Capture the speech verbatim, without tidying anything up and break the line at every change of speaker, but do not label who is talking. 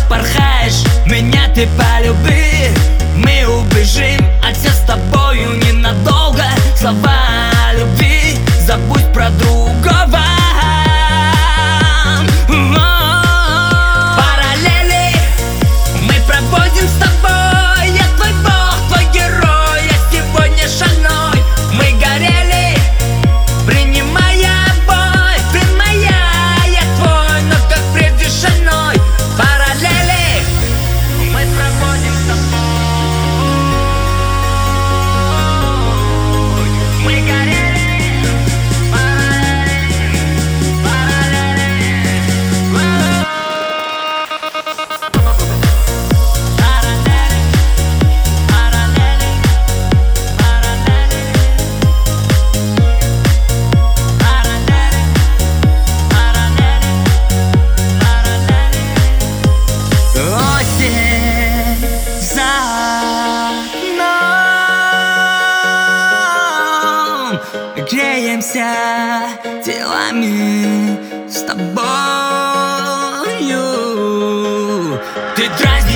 порхаешь, меня ты полюби. Мы убежим отсюда с тобою ненадолго. Слова любви забудь про другого. Параллели мы проводим с тобой. Я твой бог, твой герой, я сегодня шальной. Мы горели, принимая бой. Ты моя, я твой, но как прежде шальной. Параллели мы проводим с тобой. Мы горели, параллели, параллели, осень за окном. Греемся телами с тобою. Ты дразнишь